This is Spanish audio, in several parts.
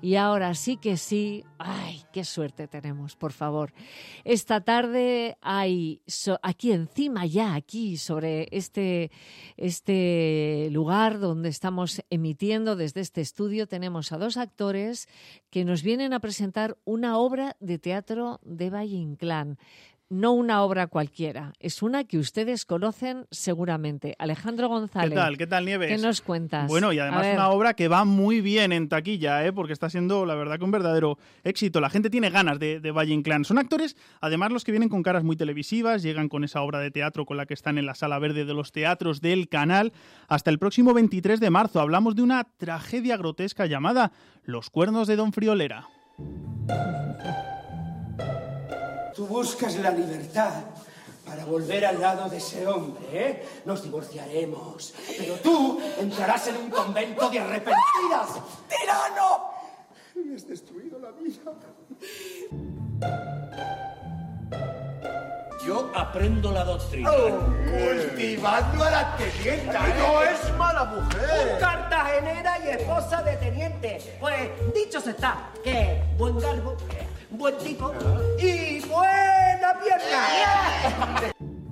Y ahora sí que sí, ¡ay, qué suerte tenemos, por favor! Esta tarde hay aquí encima ya, aquí sobre este lugar donde estamos emitiendo desde este estudio, tenemos a dos actores que nos vienen a presentar una obra de teatro de Valle Inclán. No una obra cualquiera, es una que ustedes conocen seguramente. Alejandro González. ¿Qué tal, Nieves? ¿Qué nos cuentas? Bueno, y además una obra que va muy bien en taquilla, porque está siendo, la verdad, que un verdadero éxito. La gente tiene ganas de Valle Inclán. Son actores, además, los que vienen con caras muy televisivas, llegan con esa obra de teatro con la que están en la Sala Verde de los Teatros del Canal. Hasta el próximo 23 de marzo hablamos de una tragedia grotesca llamada Los cuernos de Don Friolera. Tú buscas la libertad para volver al lado de ese hombre, ¿eh? Nos divorciaremos, pero tú entrarás en un convento de arrepentidas. ¡Tirano! Me has destruido la vida. Yo aprendo la doctrina. Cultivando a la tenienta, ¿eh? ¡No es mala mujer! Un cartagenera y esposa de teniente. Pues dicho se está, que buen garbo, buen tipo y buena pierna.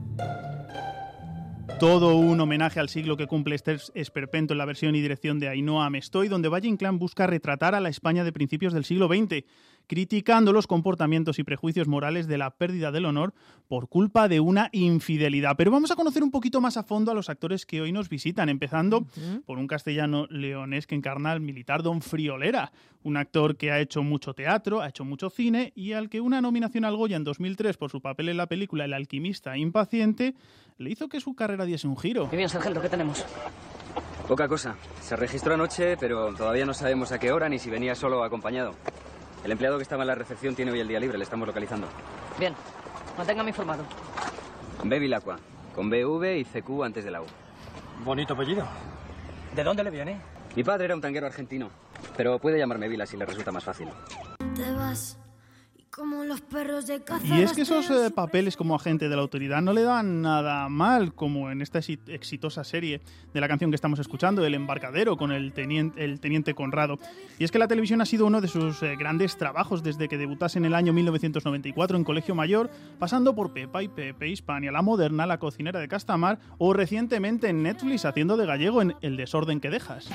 Todo un homenaje al siglo que cumple este esperpento en la versión y dirección de Ainhoa Amestoy, donde Valle Inclán busca retratar a la España de principios del siglo XX, criticando los comportamientos y prejuicios morales de la pérdida del honor por culpa de una infidelidad. Pero vamos a conocer un poquito más a fondo a los actores que hoy nos visitan, empezando por un castellano leonés que encarna al militar Don Friolera, un actor que ha hecho mucho teatro, ha hecho mucho cine y al que una nominación al Goya en 2003 por su papel en la película El alquimista impaciente le hizo que su carrera diese un giro. Muy bien, sargento, ¿qué tenemos? Poca cosa. Se registró anoche, pero todavía no sabemos a qué hora ni si venía solo o acompañado. El empleado que estaba en la recepción tiene hoy el día libre, le estamos localizando. Bien, manténgame informado. Bevilacqua, con BV y CQ antes de la U. Bonito apellido. ¿De dónde le viene? Mi padre era un tanguero argentino, pero puede llamarme Vila si le resulta más fácil. Te vas como los perros de caza. Y es que esos papeles como agente de la autoridad no le dan nada mal, como en esta exitosa serie de la canción que estamos escuchando, El embarcadero, con el teniente Conrado. Y es que la televisión ha sido uno de sus grandes trabajos desde que debutase en el año 1994 en Colegio Mayor, pasando por Pepa y Pepe, Hispania, La Moderna, La cocinera de Castamar o recientemente en Netflix haciendo de gallego en El desorden que dejas.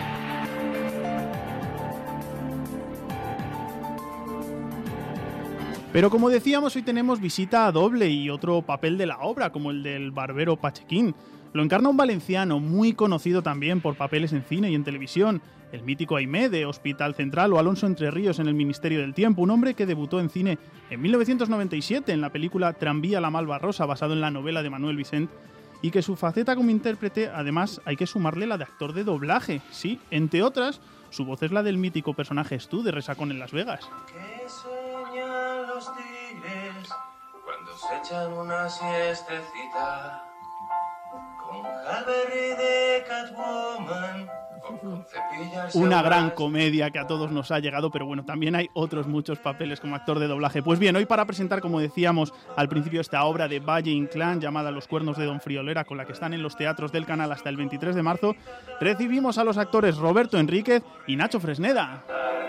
Pero como decíamos, hoy tenemos visita a doble y otro papel de la obra, como el del barbero Pachequín. Lo encarna un valenciano muy conocido también por papeles en cine y en televisión, el mítico Aimé de Hospital Central o Alonso Entre Ríos en El Ministerio del Tiempo, un hombre que debutó en cine en 1997 en la película Tranvía la Malva Rosa, basado en la novela de Manuel Vicent, y que su faceta como intérprete, además, hay que sumarle la de actor de doblaje. Sí, entre otras, su voz es la del mítico personaje Stu de Resacón en Las Vegas. Los tigres cuando se echan una siestecita con Calvary de Catwoman o con cepillas. Una gran comedia que a todos nos ha llegado, pero bueno, también hay otros muchos papeles como actor de doblaje. Pues bien, hoy para presentar, como decíamos al principio, esta obra de Valle Inclán llamada Los cuernos de Don Friolera, con la que están en los teatros del Canal hasta el 23 de marzo, recibimos a los actores Roberto Enríquez y Nacho Fresneda.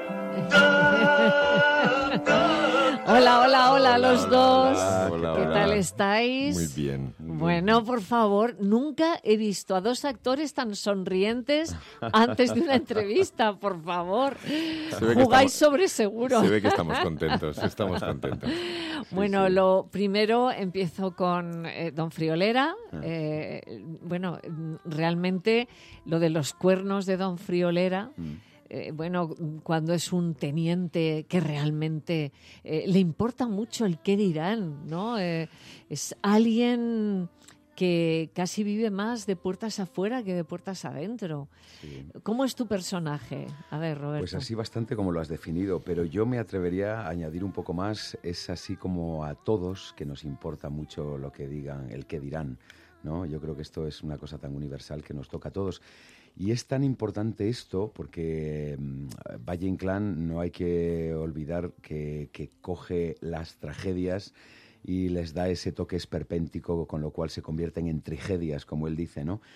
Hola, los dos. Hola, ¿Qué tal estáis? Muy bien. Bueno, por favor, nunca he visto a dos actores tan sonrientes antes de una entrevista, por favor. Jugáis sobre seguro. Se ve que estamos contentos, Bueno, sí. Lo primero empiezo con Don Friolera. Bueno, realmente lo de los cuernos de Don Friolera... bueno, cuando es un teniente que realmente le importa mucho el qué dirán, ¿no? Es alguien que casi vive más de puertas afuera que de puertas adentro. Sí. ¿Cómo es tu personaje? A ver, Roberto. Pues así bastante como lo has definido, pero yo me atrevería a añadir un poco más. Es así como a todos que nos importa mucho lo que digan, el qué dirán, ¿no? Yo creo que esto es una cosa tan universal que nos toca a todos. Y es tan importante esto porque Valle Inclán, no hay que olvidar que coge las tragedias y les da ese toque esperpéntico, con lo cual se convierten en tragedias, como él dice, ¿no?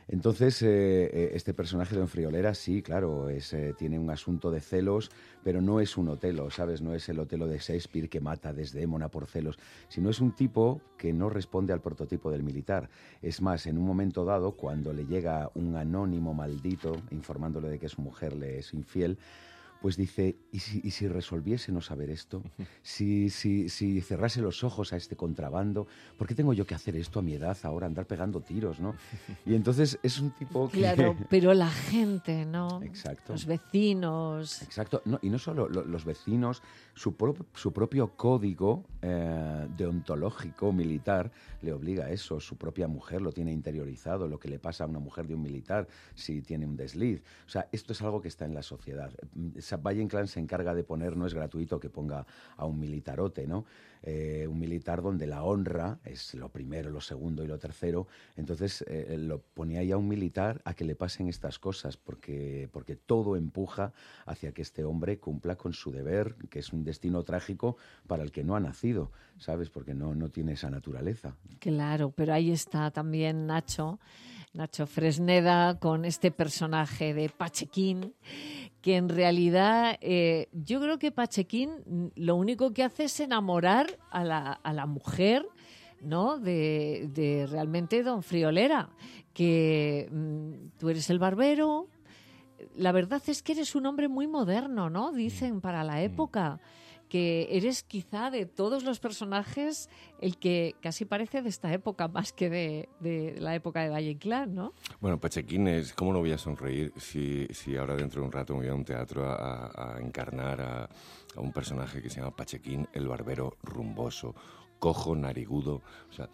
Entonces, este personaje de Don Friolera, sí, claro, tiene un asunto de celos, pero no es un Otelo, ¿sabes? No es el Otelo de Shakespeare que mata a Desdémona por celos, sino es un tipo que no responde al prototipo del militar. Es más, en un momento dado, cuando le llega un anónimo maldito informándole de que su mujer le es infiel, pues dice, ¿y si resolviese no saber esto? Si cerrase los ojos a este contrabando, ¿por qué tengo yo que hacer esto a mi edad ahora, andar pegando tiros, ¿no? Y entonces es un tipo que... Claro, pero la gente, ¿no? Exacto. Los vecinos... Exacto, no, y no solo los vecinos, su propio código deontológico militar le obliga a eso, su propia mujer lo tiene interiorizado, lo que le pasa a una mujer de un militar si tiene un desliz. O sea, esto es algo que está en la sociedad. Valle Inclán se encarga de poner, no es gratuito que ponga a un militarote, ¿no? Un militar donde la honra es lo primero, lo segundo y lo tercero. Entonces lo ponía ya un militar a que le pasen estas cosas, porque todo empuja hacia que este hombre cumpla con su deber, que es un destino trágico para el que no ha nacido, ¿sabes? Porque no tiene esa naturaleza. Claro, pero ahí está también Nacho Fresneda con este personaje de Pachequín, que en realidad yo creo que Pachequín lo único que hace es enamorar a la mujer, ¿no? de realmente Don Friolera, que tú eres el barbero. La verdad es que eres un hombre muy moderno, ¿no? Dicen para la época, que eres quizá de todos los personajes el que casi parece de esta época más que de la época de Valle Inclán, ¿no? Bueno, Pachequín es... ¿Cómo no voy a sonreír si ahora dentro de un rato me voy a un teatro a encarnar a un personaje que se llama Pachequín, el barbero rumboso, cojo, narigudo, o sea,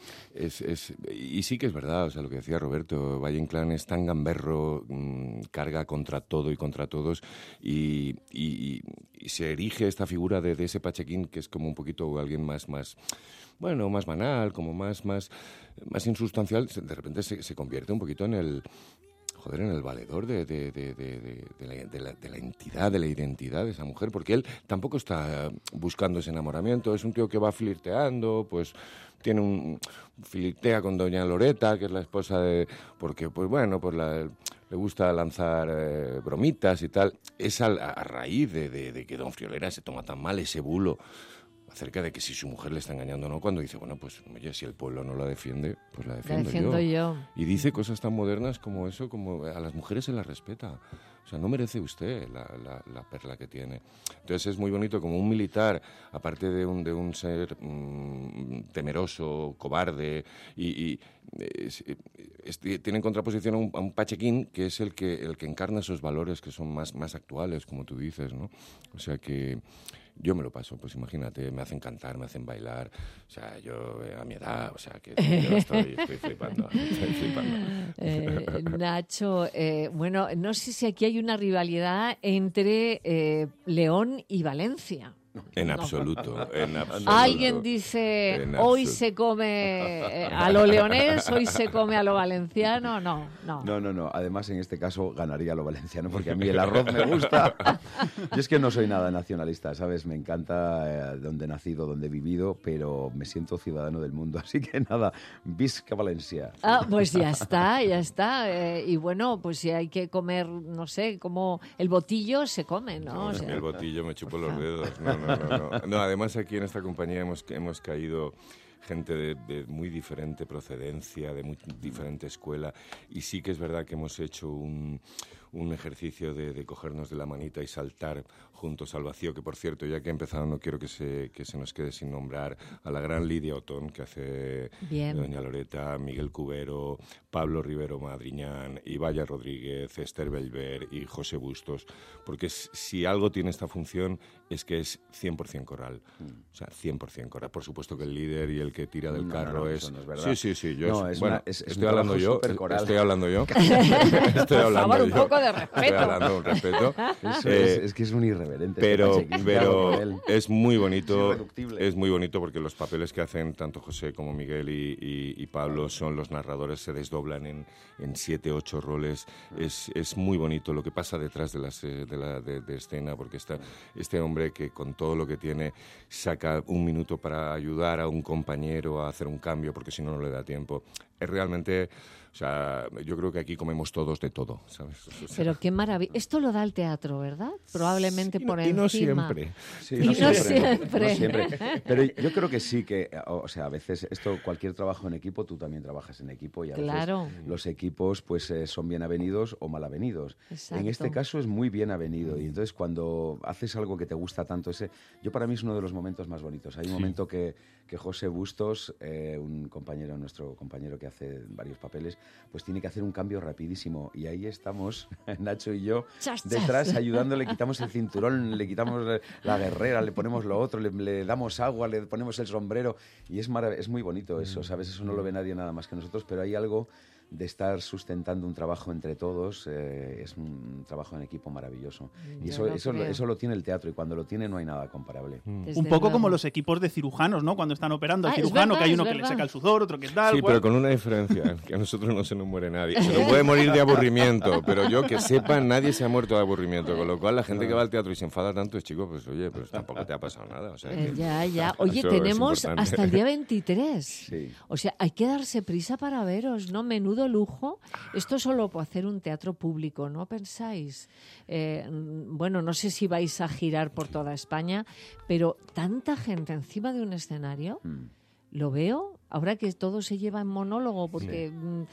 y sí que es verdad, o sea, lo que decía Roberto, Valle Inclán es tan gamberro, carga contra todo y contra todos, y se erige esta figura de ese Pachequín que es como un poquito alguien más bueno, más banal, como más insustancial, de repente se convierte un poquito en el valedor de la entidad, de la identidad de esa mujer, porque él tampoco está buscando ese enamoramiento, es un tío que va flirteando, pues flirtea con doña Loreta, que es la esposa porque pues bueno, pues le gusta lanzar bromitas y tal. Es a raíz de que Don Friolera se toma tan mal ese bulo acerca de que si su mujer le está engañando o no, cuando dice, bueno, pues oye, si el pueblo no la defiende, pues la defiendo yo. Y dice cosas tan modernas como eso, como a las mujeres se las respeta. O sea, no merece usted la perla que tiene. Entonces es muy bonito como un militar, aparte de un ser temeroso, cobarde, tiene en contraposición a un Pachequín, que es el que encarna esos valores que son más actuales, como tú dices, ¿no? O sea que... Yo me lo paso, pues imagínate, me hacen cantar, me hacen bailar, o sea, yo a mi edad, o sea, que yo estoy flipando, Nacho, bueno, no sé si aquí hay una rivalidad entre León y Valencia. En absoluto, en absoluto. Alguien dice, hoy se come a lo leonés, hoy se come a lo valenciano, no. No, además en este caso ganaría lo valenciano, porque a mí el arroz me gusta. Yo es que no soy nada nacionalista, ¿sabes? Me encanta donde he nacido, donde he vivido, pero me siento ciudadano del mundo, así que nada, visca Valencia. Pues ya está. Y bueno, pues si hay que comer, no sé, como el botillo se come, ¿no? No, o sea, el botillo me chupo los dedos, No, además aquí en esta compañía hemos caído gente de muy diferente procedencia, de muy diferente escuela, y sí que es verdad que hemos hecho un ejercicio de cogernos de la manita y saltar juntos al vacío, que por cierto, ya que he empezado, no quiero que se nos quede sin nombrar a la gran Lidia Otón, que hace Doña Loreta, Miguel Cubero, Pablo Rivero Madriñán, Ibaya Rodríguez, Esther Belver y José Bustos, porque si algo tiene esta función es que es 100% coral, o sea, 100% coral. Por supuesto que el líder y el que tira del carro es... No es verdad. Sí, estoy hablando yo. Estoy hablando yo. Por favor, un poco de respeto. Estoy hablando un respeto. Es que es un irreverente. Pero es muy bonito. Es muy bonito porque los papeles que hacen tanto José como Miguel y Pablo son los narradores, se desdoblan en 7, 8 roles. Es muy bonito lo que pasa detrás de escena, porque este hombre que con todo lo que tiene saca un minuto para ayudar a un compañero a hacer un cambio, porque si no le da tiempo. Es realmente... O sea, yo creo que aquí comemos todos de todo, ¿sabes? O sea, pero qué maravilla. Esto lo da el teatro, ¿verdad? Probablemente por encima. Y no siempre. Sí, y no siempre. No siempre. Pero yo creo que sí, que, o sea, a veces cualquier trabajo en equipo, tú también trabajas en equipo y a veces los equipos pues son bien avenidos o mal avenidos. Exacto. En este caso es muy bien avenido y entonces cuando haces algo que te gusta tanto, yo para mí es uno de los momentos más bonitos. Hay un momento que José Bustos, nuestro compañero que hace varios papeles, pues tiene que hacer un cambio rapidísimo y ahí estamos, Nacho y yo, detrás ayudándole, quitamos el cinturón, le quitamos la guerrera, le ponemos lo otro, le damos agua, le ponemos el sombrero y es muy bonito eso, ¿sabes? Eso no lo ve nadie nada más que nosotros, pero hay algo de estar sustentando un trabajo entre todos, es un trabajo en equipo maravilloso. Y eso lo tiene el teatro, y cuando lo tiene no hay nada comparable. Un poco como los equipos de cirujanos, ¿no? Cuando están operando al cirujano, que hay uno que le seca el sudor, otro que tal. Sí, pero con una diferencia, que a nosotros no se nos muere nadie. Se nos puede morir de aburrimiento, pero yo que sepa, nadie se ha muerto de aburrimiento, con lo cual la gente que va al teatro y se enfada tanto es, chico, pues oye, pues tampoco te ha pasado nada. O sea, ya. Oye, tenemos hasta el día 23. Sí. O sea, hay que darse prisa para veros, ¿no? Menudo lujo. Esto solo puede hacer un teatro público, ¿no pensáis? Bueno, no sé si vais a girar por toda España, pero tanta gente encima de un escenario, lo veo, ahora que todo se lleva en monólogo, porque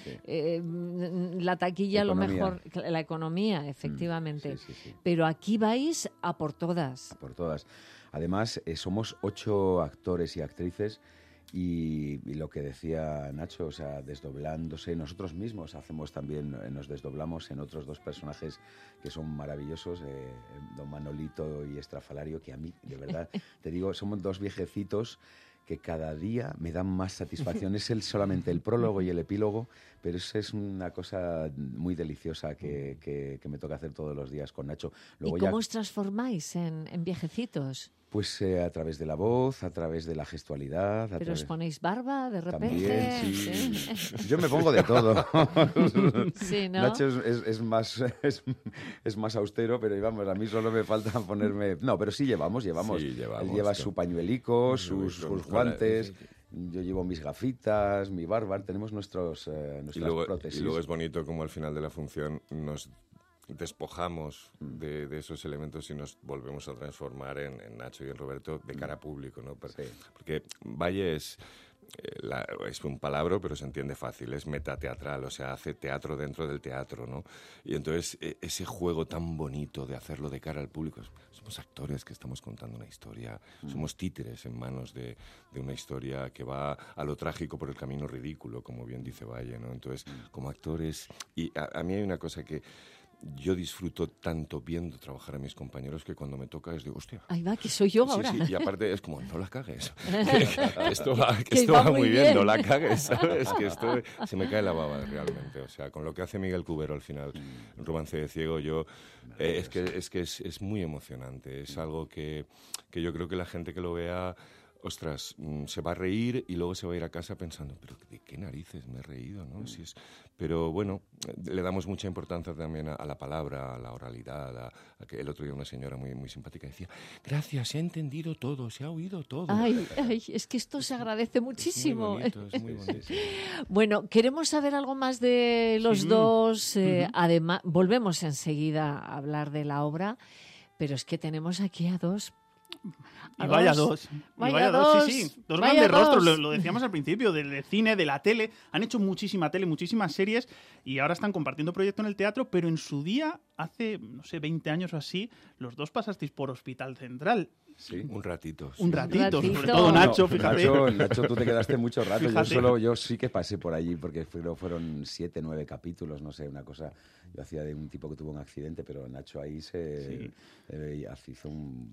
la taquilla, lo mejor, la economía, efectivamente. Sí. Pero aquí vais a por todas. A por todas. Además, somos 8 actores y actrices. Y lo que decía Nacho, o sea, desdoblándose nosotros mismos, nos desdoblamos en otros 2 personajes que son maravillosos, Don Manolito y Estrafalario, que a mí, de verdad, te digo, somos 2 viejecitos que cada día me dan más satisfacción. Es solamente el prólogo y el epílogo, pero eso es una cosa muy deliciosa que me toca hacer todos los días con Nacho. Luego ¿y cómo os transformáis en viejecitos? Pues a través de la voz, a través de la gestualidad. ¿Pero os ponéis barba de repente? También, sí. Yo me pongo de todo. Sí, ¿no? Nacho es más austero, pero vamos, a mí solo me falta ponerme... No, pero sí llevamos. Él lleva su pañuelico, sus guantes... Yo llevo mis gafitas, mi barba, tenemos nuestras prótesis. Y luego es bonito como al final de la función nos despojamos de esos elementos y nos volvemos a transformar en Nacho y en Roberto de cara a público, ¿no? Porque Valle es un palabra, pero se entiende fácil, es metateatral, o sea, hace teatro dentro del teatro, ¿no? Y entonces ese juego tan bonito de hacerlo de cara al público, somos actores que estamos contando una historia, somos títeres en manos de una historia que va a lo trágico por el camino ridículo, como bien dice Valle, ¿no? Entonces, como actores, y a mí hay una cosa que yo disfruto tanto viendo trabajar a mis compañeros que cuando me toca es de hostia. Ahí va, que soy yo ahora. Sí, y aparte es como, no la cagues. Esto va muy bien, no la cagues, ¿sabes? Que se me cae la baba realmente. O sea, con lo que hace Miguel Cubero al final, en Romance de Ciego, es que es muy emocionante. Es algo que yo creo que la gente que lo vea, ostras, se va a reír y luego se va a ir a casa pensando, pero ¿de qué narices me he reído? ¿No? Pero bueno, le damos mucha importancia también a la palabra, a la oralidad, a que el otro día una señora muy, muy simpática decía, gracias, se ha entendido todo, se ha oído todo. Ay, es que esto se agradece muchísimo. Es muy bonito. Bueno, queremos saber algo más de los dos. Además, volvemos enseguida a hablar de la obra, pero es que tenemos aquí a dos. Y vaya dos, sí. Dos grandes rostros, lo decíamos al principio, del cine, de la tele. Han hecho muchísima tele, muchísimas series y ahora están compartiendo proyecto en el teatro, pero en su día, hace, no sé, 20 años o así, los dos pasasteis por Hospital Central. Sí. Un ratito. Sobre todo Nacho, fíjate. Nacho, tú te quedaste mucho rato. Yo sí que pasé por allí porque fueron 7, 9 capítulos, no sé, una cosa. Yo hacía de un tipo que tuvo un accidente, pero Nacho ahí hizo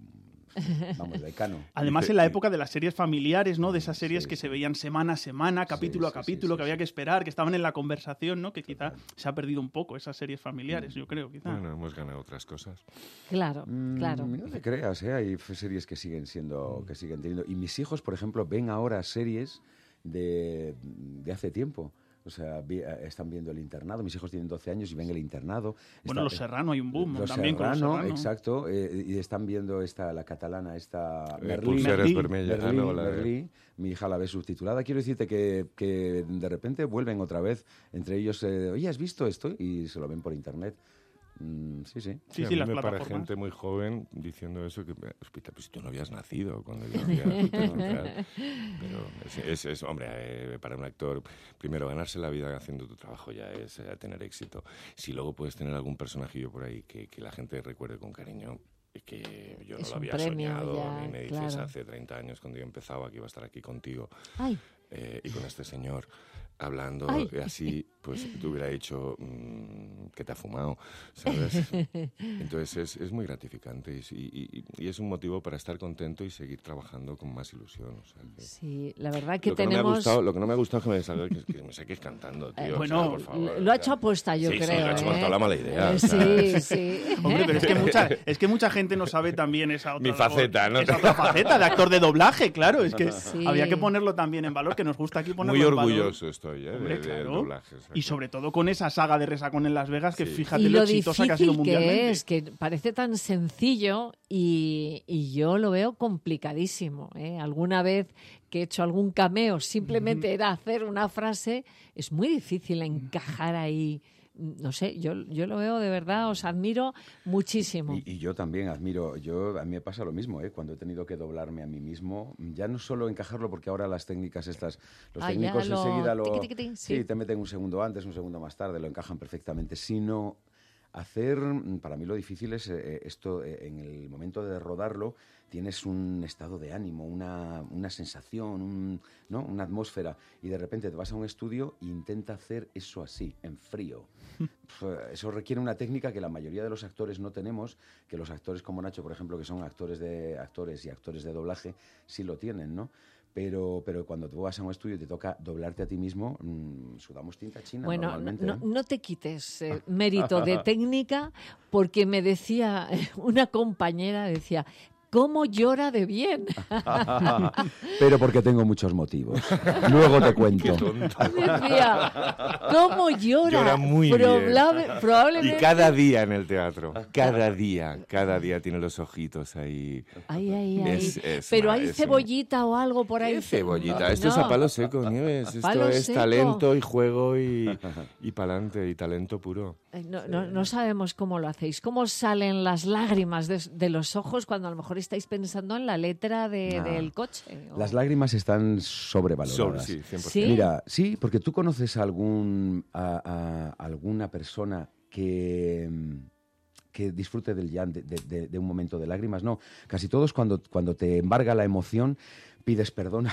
un decano. Además, en la época de las series familiares, ¿no? De esas series que se veían semana a semana, capítulo a capítulo, que había que esperar, que estaban en la conversación, ¿no? Que quizá se ha perdido un poco esas series familiares, yo creo, quizá. Bueno, hemos ganado otras cosas. Claro. No te creas, hay series que siguen teniendo. Y mis hijos, por ejemplo, ven ahora series de hace tiempo. O sea, están viendo El Internado. Mis hijos tienen 12 años y ven El Internado. Bueno, Los Serrano, hay un boom Los también con Los Serrano. Exacto. Y están viendo la catalana, Merlí. Mi hija la ve subtitulada. Quiero decirte que de repente vuelven otra vez. Entre ellos, oye, ¿has visto esto? Y se lo ven por internet. Sí. Sí, a mí me para gente muy joven diciendo eso, que, pues tú no habías nacido cuando yo había entrar. Pero es hombre, para un actor, primero, ganarse la vida haciendo tu trabajo ya es tener éxito. Si luego puedes tener algún personajillo por ahí que la gente recuerde con cariño, que yo no lo había soñado. Ya, a mí me dices hace 30 años, cuando yo empezaba, que iba a estar aquí contigo y con este señor hablando así, pues te hubiera dicho que te ha fumado, ¿sabes? Entonces es muy gratificante y es un motivo para estar contento y seguir trabajando con más ilusión. O sea, sí, la verdad que lo tenemos... Lo que no me ha gustado es que me saques cantando, tío. Bueno, o sea, por favor, lo ha hecho aposta, yo creo. Sí, lo ha hecho con toda la mala idea. Sí. Hombre, pero es que mucha gente no sabe también esa otra... Mi faceta, ¿no? Esa otra faceta de actor de doblaje, claro. Es que había que ponerlo también en valor, que nos gusta aquí ponerlo en valor. Muy orgulloso estoy, Hombre, de doblajes. Y sobre todo con esa saga de Resacón en Las Vegas, que fíjate y lo exitosa que ha sido mundialmente. Es que parece tan sencillo y yo lo veo complicadísimo. Alguna vez que he hecho algún cameo, simplemente era hacer una frase, es muy difícil encajar ahí. No sé, yo lo veo de verdad, os admiro muchísimo. Y yo también admiro, a mí me pasa lo mismo, cuando he tenido que doblarme a mí mismo, ya no solo encajarlo, porque ahora las técnicas estas, los técnicos enseguida sí, te meten un segundo antes, un segundo más tarde, lo encajan perfectamente, sino hacer, para mí lo difícil es esto, en el momento de rodarlo, tienes un estado de ánimo, una sensación, una atmósfera, y de repente te vas a un estudio e intenta hacer eso así, en frío. Eso requiere una técnica que la mayoría de los actores no tenemos, que los actores como Nacho, por ejemplo, que son actores y actores de doblaje, sí lo tienen, ¿no? Pero cuando tú vas a un estudio y te toca doblarte a ti mismo, sudamos tinta china normalmente. Bueno, no te quites mérito de técnica, porque me decía una compañera, decía... ¿Cómo llora de bien? Pero porque tengo muchos motivos. Luego te cuento. Decía, ¿cómo llora? Llora muy bien. Probablemente... Y cada día en el teatro. Cada día tiene los ojitos ahí. Ay. Pero hay cebollita o algo por ahí. ¿Qué cebollita? Esto es a palo seco, Nieves. Esto es talento y juego y pa'lante, y talento puro. No sabemos cómo lo hacéis. ¿Cómo salen las lágrimas de los ojos cuando a lo mejor estáis pensando en la letra del coche? Las lágrimas están sobrevaloradas. Sí, 100%. ¿Sí? Mira, sí, porque tú conoces a alguna persona que disfrute del llanto, de un momento de lágrimas. No, casi todos cuando te embarga la emoción pides perdona,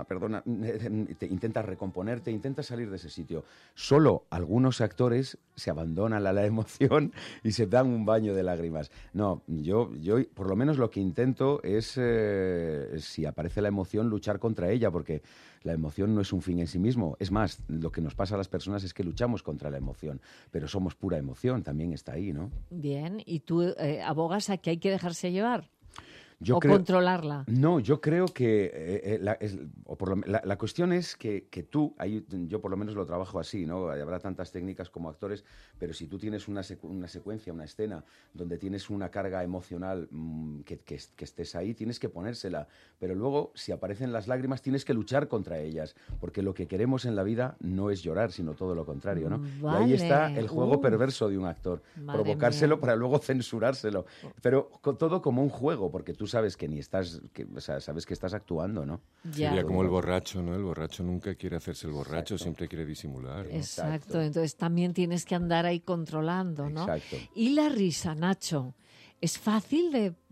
intentas recomponerte, intentas salir de ese sitio. Solo algunos actores se abandonan a la emoción y se dan un baño de lágrimas. No, yo por lo menos lo que intento es, si aparece la emoción, luchar contra ella, porque la emoción no es un fin en sí mismo. Es más, lo que nos pasa a las personas es que luchamos contra la emoción, pero somos pura emoción, también está ahí, ¿no? Bien, ¿y tú abogas a que hay que dejarse llevar? Yo ¿O creo, controlarla? No, yo creo que la cuestión es que tú, yo por lo menos lo trabajo así, ¿no? Habrá tantas técnicas como actores, pero si tú tienes una secuencia, una escena, donde tienes una carga emocional que estés ahí, tienes que ponérsela. Pero luego, si aparecen las lágrimas, tienes que luchar contra ellas, porque lo que queremos en la vida no es llorar, sino todo lo contrario, ¿no? Vale. Y ahí está el juego perverso de un actor, provocárselo para luego censurárselo. Pero todo como un juego, porque tú sabes que sabes que estás actuando, ¿no? Ya. Sería como el borracho, ¿no? El borracho nunca quiere hacerse el borracho, exacto, siempre quiere disimular, ¿no? Exacto, entonces también tienes que andar ahí controlando, ¿no? Exacto. Y la risa, Nacho, ¿es fácil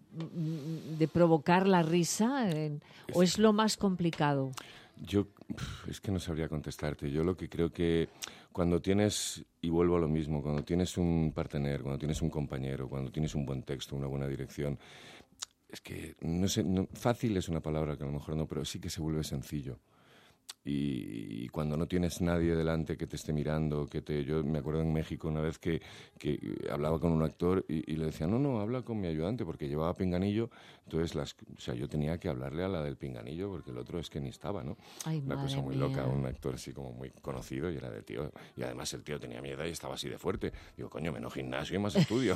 de provocar la risa o es lo más complicado? Yo es que no sabría contestarte. Yo lo que creo que cuando tienes, y vuelvo a lo mismo, cuando tienes un partener, cuando tienes un compañero, cuando tienes un buen texto, una buena dirección, es que, no sé, fácil es una palabra que a lo mejor no, pero sí que se vuelve sencillo. Y cuando no tienes nadie delante que te esté mirando, yo me acuerdo en México una vez que hablaba con un actor y le decía, no, habla con mi ayudante porque llevaba pinganillo, entonces yo tenía que hablarle a la del pinganillo porque el otro es que ni estaba, ¿no? Ay, una cosa muy mía. loca, un actor así como muy conocido y era de tío, y además el tío tenía mi edad y estaba así de fuerte. Digo, coño, menos gimnasio y más estudio.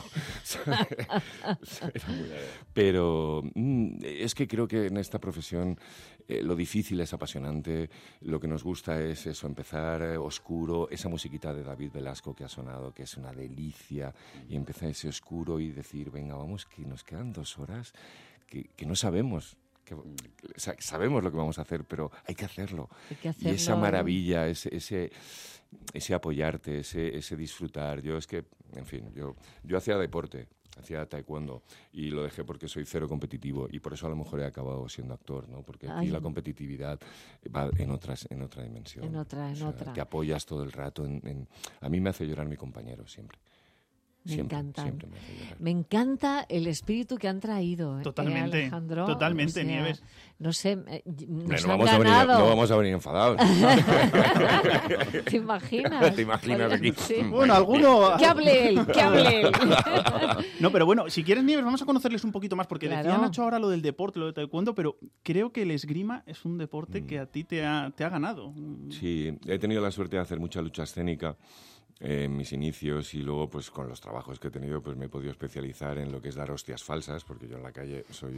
Pero es que creo que en esta profesión lo difícil es apasionante. Lo que nos gusta es eso, empezar oscuro, esa musiquita de David Velasco que ha sonado, que es una delicia, y empezar ese oscuro y decir, venga, vamos, que nos quedan 2 horas, que no sabemos. Sabemos lo que vamos a hacer, pero hay que hacerlo. Y esa maravilla, ese apoyarte, ese disfrutar. Yo hacía deporte. Hacía taekwondo y lo dejé porque soy cero competitivo y por eso a lo mejor he acabado siendo actor, ¿no? Porque aquí la competitividad va en otra dimensión. En otra. Te apoyas todo el rato. A mí me hace llorar mi compañero siempre. Siempre me hace llorar. Me encanta el espíritu que han traído, totalmente, Alejandro. Totalmente, Nieves. No sé, no vamos a venir enfadados. ¿Te imaginas? ¿Te imaginas aquí? Sí. Bueno, alguno... Que hable él. No, pero bueno, si quieres, Nieves, vamos a conocerles un poquito más, porque decía Nacho ahora lo del deporte, lo de taekwondo, pero creo que el esgrima es un deporte que a ti te ha ganado. Sí, he tenido la suerte de hacer mucha lucha escénica en mis inicios y luego pues con los trabajos que he tenido pues me he podido especializar en lo que es dar hostias falsas, porque yo en la calle soy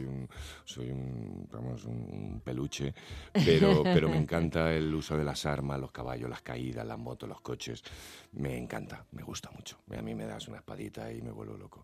un peluche, pero me encanta el uso de las armas, los caballos, las caídas, las motos, los coches. Me encanta, me gusta mucho. A mí me das una espadita y me vuelvo loco.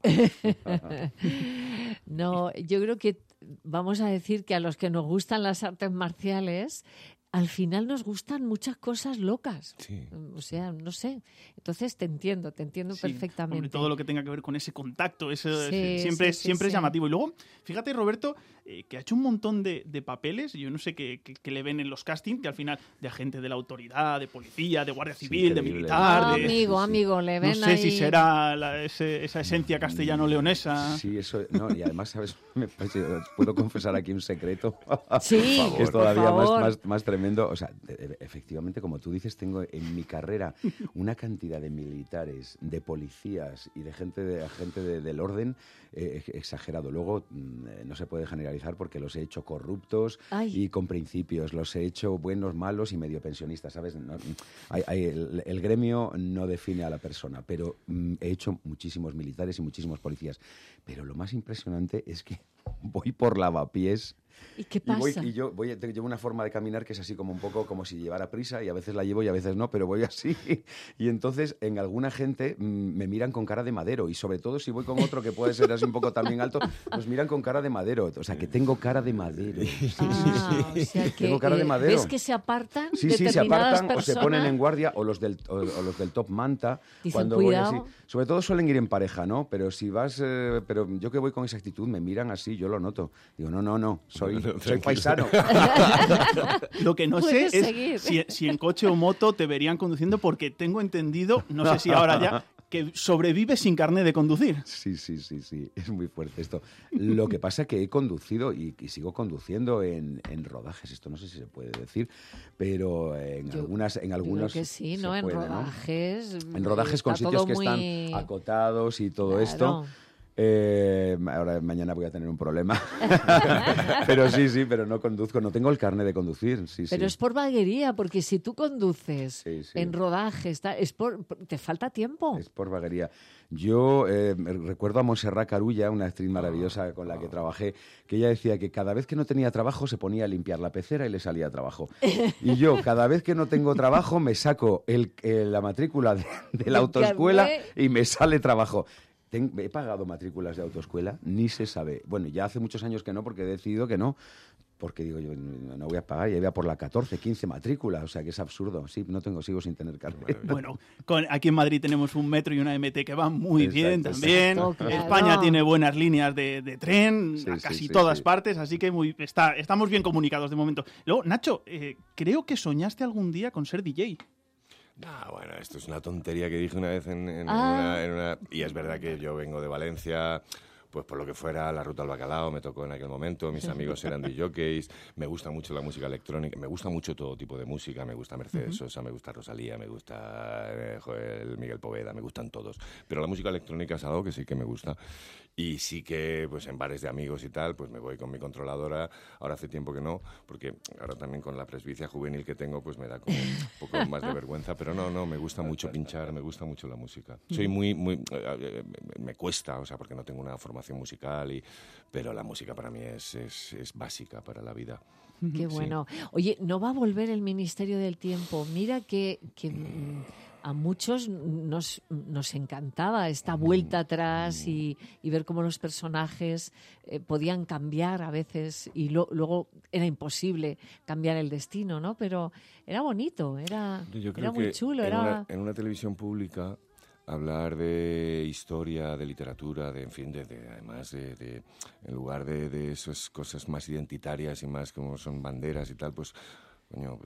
No, yo creo que vamos a decir que a los que nos gustan las artes marciales, al final nos gustan muchas cosas locas. Sí. O sea, no sé. Entonces te entiendo perfectamente. Hombre, todo lo que tenga que ver con ese contacto, siempre es llamativo. Y luego, fíjate, Roberto, que ha hecho un montón de papeles, yo no sé qué le ven en los castings, que al final de agente de la autoridad, de policía, de guardia civil, de militar... Amigo, le ven ahí... No sé si será esa esencia castellano-leonesa. Sí, eso... No, y además, ¿sabes? Puedo confesar aquí un secreto. Sí, que es todavía más tremendo. O sea, efectivamente, como tú dices, tengo en mi carrera una cantidad de militares, de policías y de gente del orden exagerado. Luego, no se puede generalizar porque los he hecho corruptos y con principios. Los he hecho buenos, malos y medio pensionistas, ¿sabes? El gremio no define a la persona, pero he hecho muchísimos militares y muchísimos policías. Pero lo más impresionante es que voy por lavapiés. ¿Y qué pasa? Llevo una forma de caminar que es así como un poco como si llevara prisa y a veces la llevo y a veces no, pero voy así. Y entonces en alguna gente me miran con cara de madero y sobre todo si voy con otro que puede ser así un poco también alto, pues miran con cara de madero. O sea, que tengo cara de madero. O sea que, tengo cara de madero. ¿Ves que se apartan? Sí, se apartan personas? O se ponen en guardia o los del top manta. Dicen, cuando cuidado. voy así. Sobre todo suelen ir en pareja, ¿no? Pero si vas... pero yo que voy con esa actitud me miran así, yo lo noto. Digo, no, soy paisano. Lo que no sé es si en coche o moto te verían conduciendo, porque tengo entendido, no sé si ahora ya, que sobrevives sin carné de conducir. Sí, es muy fuerte esto. Lo que pasa es que he conducido y sigo conduciendo en rodajes, esto no sé si se puede decir, pero en algunos creo que sí, ¿no? En rodajes. En rodajes con sitios que están acotados y todo esto. Ahora mañana voy a tener un problema. Pero sí, pero no conduzco, no tengo el carnet de conducir. Pero es por vaguería, porque si tú conduces en rodajes, te falta tiempo. Es por vaguería. Yo recuerdo a Montserrat Carulla, una actriz maravillosa con la que trabajé, que ella decía que cada vez que no tenía trabajo se ponía a limpiar la pecera y le salía trabajo. Y yo, cada vez que no tengo trabajo, me saco la matrícula de la autoescuela y me sale trabajo. He pagado matrículas de autoescuela, ni se sabe. Bueno, ya hace muchos años que no, porque he decidido que no. Porque digo, yo no voy a pagar, ya iba por la 14, 15 matrículas, o sea que es absurdo. Sí, sigo sin tener carnet. Bueno, aquí en Madrid tenemos un metro y una MT que van muy bien también. Claro. España tiene buenas líneas de tren a casi todas partes, así que estamos bien comunicados de momento. Luego, Nacho, creo que soñaste algún día con ser DJ. Bueno, esto es una tontería que dije una vez en una... Y es verdad que yo vengo de Valencia, pues por lo que fuera, La Ruta al Bacalao me tocó en aquel momento, mis amigos eran DJs, me gusta mucho la música electrónica, me gusta mucho todo tipo de música, me gusta Mercedes Sosa, me gusta Rosalía, me gusta Miguel Poveda, me gustan todos, pero la música electrónica es algo que sí que me gusta. Y sí que, pues en bares de amigos y tal, pues me voy con mi controladora. Ahora hace tiempo que no, porque ahora también con la presbicia juvenil que tengo, pues me da como un poco más de vergüenza. Pero no, me gusta mucho pinchar, me gusta mucho la música. Soy muy me cuesta, o sea, porque no tengo una formación musical, pero la música para mí es básica para la vida. Qué bueno. Sí. Oye, ¿no va a volver el Ministerio del Tiempo? Mira que a muchos nos encantaba esta vuelta atrás y ver cómo los personajes podían cambiar a veces y luego era imposible cambiar el destino, ¿no? Pero era bonito, era muy chulo. En una televisión pública hablar de historia, de literatura, además en lugar de esas cosas más identitarias y más como son banderas y tal, pues, coño,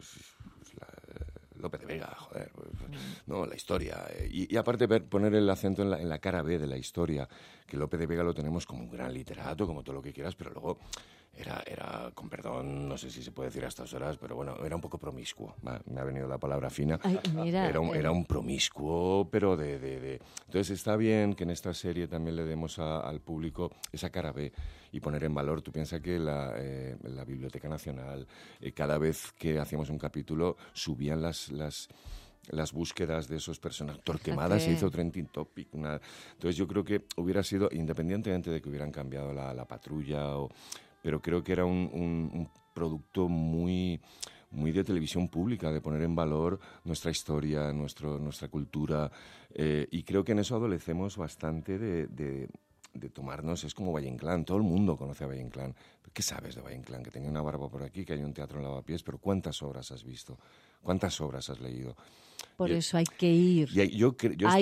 Lope de Vega, joder, no, la historia. Y aparte poner el acento en la cara B de la historia, que Lope de Vega lo tenemos como un gran literato, como todo lo que quieras, pero luego era con perdón, no sé si se puede decir a estas horas, pero bueno, era un poco promiscuo. Me ha venido la palabra fina. Ay, mira, era un promiscuo, pero Entonces está bien que en esta serie también le demos al público esa cara B y poner en valor. Tú piensas que la Biblioteca Nacional, cada vez que hacíamos un capítulo, subían las búsquedas de esos personajes. Torquemada se hizo trending topic. Entonces yo creo que hubiera sido, independientemente de que hubieran cambiado la patrulla, pero creo que era un producto muy de televisión pública, de poner en valor nuestra historia, nuestra cultura, y creo que en eso adolecemos bastante de tomarnos. Es como Valle Inclán, todo el mundo conoce a Valle Inclán. ¿Qué sabes de Valle Inclán? Que tenía una barba por aquí, que hay un teatro en Lavapiés, pero ¿cuántas obras has visto? ¿Cuántas obras has leído? Por eso hay que ir. Yo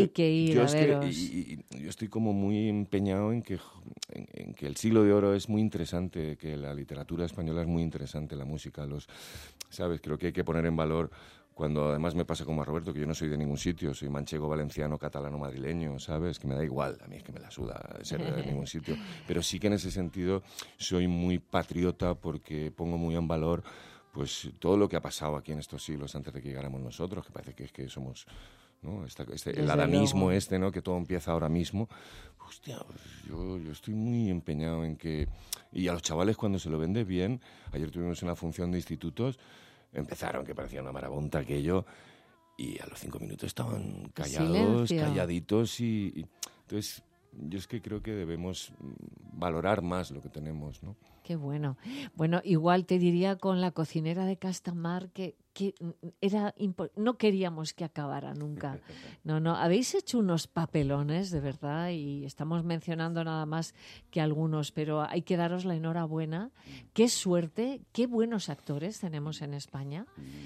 estoy como muy empeñado en que el siglo de oro es muy interesante, que la literatura española es muy interesante, la música, ¿sabes? Creo que hay que poner en valor. Cuando además me pasa como a Roberto, que yo no soy de ningún sitio, soy manchego, valenciano, catalano, madrileño, ¿sabes? Que me da igual, a mí es que me la suda ser de ningún sitio. Pero sí que en ese sentido soy muy patriota porque pongo muy en valor pues todo lo que ha pasado aquí en estos siglos antes de que llegáramos nosotros, que parece que es que somos, ¿no? El adanismo ¿no? Que todo empieza ahora mismo. Hostia, pues yo estoy muy empeñado en que... Y a los chavales cuando se lo vende bien, ayer tuvimos una función de institutos, empezaron, que parecía una marabunta aquello, y a los 5 minutos estaban callados, calladitos, y entonces yo es que creo que debemos valorar más lo que tenemos, ¿no? Qué bueno. Bueno, igual te diría con La cocinera de Castamar que no queríamos que acabara nunca. No, habéis hecho unos papelones, de verdad, y estamos mencionando nada más que algunos, pero hay que daros la enhorabuena. Qué suerte, qué buenos actores tenemos en España.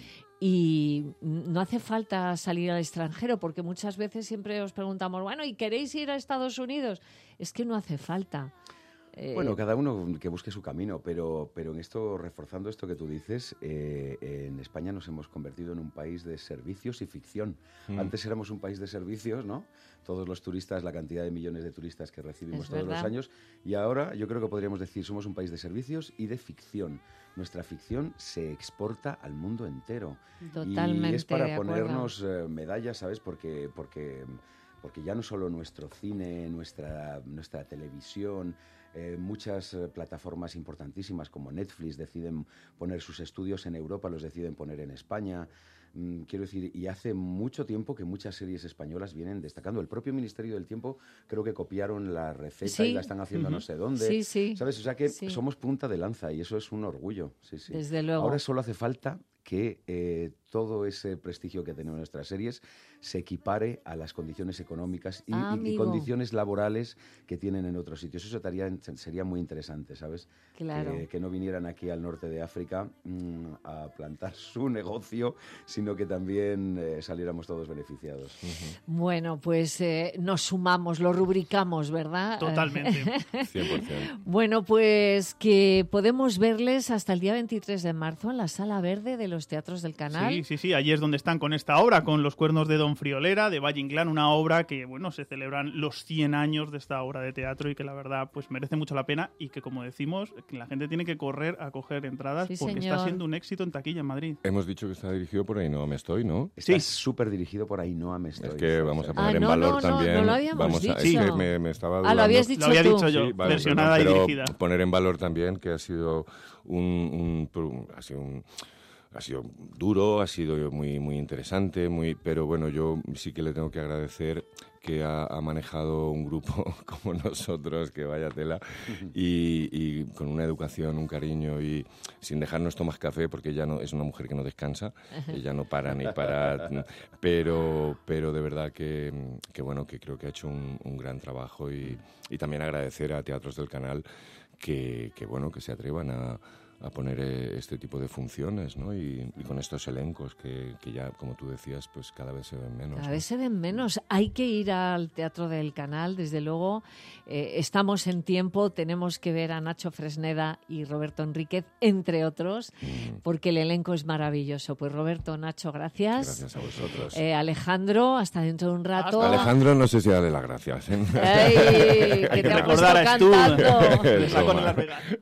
Y no hace falta salir al extranjero, porque muchas veces siempre os preguntamos, bueno, ¿y queréis ir a Estados Unidos? Es que no hace falta. Bueno, cada uno que busque su camino, pero en esto, reforzando esto que tú dices, en España nos hemos convertido en un país de servicios y ficción. Antes éramos un país de servicios, ¿no? Todos los turistas, la cantidad de millones de turistas que recibimos todos los años, y ahora yo creo que podríamos decir somos un país de servicios y de ficción. Nuestra ficción se exporta al mundo entero. Totalmente. Y es para ponernos medallas, ¿sabes? Porque ya no solo nuestro cine, nuestra televisión, muchas plataformas importantísimas como Netflix deciden poner sus estudios en Europa, los deciden poner en España. Quiero decir, y hace mucho tiempo que muchas series españolas vienen destacando. El propio Ministerio del Tiempo creo que copiaron la receta y la están haciendo no sé dónde. Sí. ¿Sabes? O sea que somos punta de lanza y eso es un orgullo. Sí. Desde luego. Ahora solo hace falta que todo ese prestigio que tenemos nuestras series se equipare a las condiciones económicas y condiciones laborales que tienen en otros sitios. Eso sería muy interesante, ¿sabes? Claro. Que no vinieran aquí al norte de África a plantar su negocio, sino sino que también saliéramos todos beneficiados. Bueno, pues nos sumamos, lo rubricamos, ¿verdad? Totalmente. 100%. Bueno, pues que podemos verles hasta el día 23 de marzo en la Sala Verde de los Teatros del Canal. Sí, allí es donde están con esta obra, con Los cuernos de Don Friolera, de Valle Inclán, una obra que, bueno, se celebran los 100 años de esta obra de teatro y que la verdad pues merece mucho la pena y que, como decimos, que la gente tiene que correr a coger entradas porque señor. está siendo un éxito en taquilla en Madrid. Hemos dicho que está dirigido por Ainhoa Mestoy, ¿no? Está súper dirigido por Ainhoa Mestoy. Es que vamos a poner en no, valor también. No lo habíamos dicho. Es que me estaba dudando. Lo habías dicho Lo había tú. dicho yo, Sí, vale, versionada y pero dirigida. Poner en valor también que ha sido ha sido duro, ha sido muy, muy interesante, pero bueno, yo sí que le tengo que agradecer que ha manejado un grupo como nosotros, que vaya tela, y con una educación, un cariño, y sin dejarnos tomar café, porque ella no es una mujer que no descansa, ella no para ni para, pero de verdad que bueno, que creo que ha hecho un gran trabajo, y también agradecer a Teatros del Canal que bueno, que se atrevan a poner este tipo de funciones, ¿no? Y con estos elencos que ya, como tú decías, pues cada vez se ven menos. Cada vez se ven menos. Hay que ir al Teatro del Canal, desde luego. Estamos en tiempo, tenemos que ver a Nacho Fresneda y Roberto Enríquez, entre otros, porque el elenco es maravilloso. Pues Roberto, Nacho, gracias. Gracias a vosotros. Alejandro, hasta dentro de un rato. Alejandro, no sé si darle las gracias. ¡Ay! Que te ha puesto cantando. Le saco en la pega.